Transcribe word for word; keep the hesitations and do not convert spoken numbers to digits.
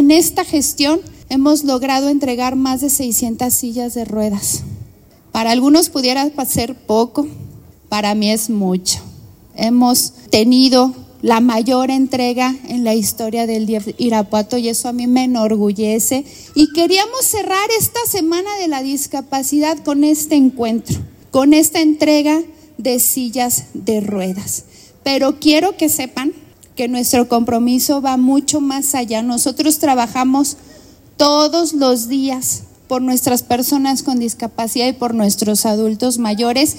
en esta gestión hemos logrado entregar más de seiscientas sillas de ruedas. Para algunos pudiera ser poco, para mí es mucho. Hemos tenido la mayor entrega en la historia del D I F Irapuato y eso a mí me enorgullece. Y queríamos cerrar esta semana de la discapacidad con este encuentro, con esta entrega de sillas de ruedas. Pero quiero que sepan que nuestro compromiso va mucho más allá. Nosotros trabajamos todos los días por nuestras personas con discapacidad y por nuestros adultos mayores.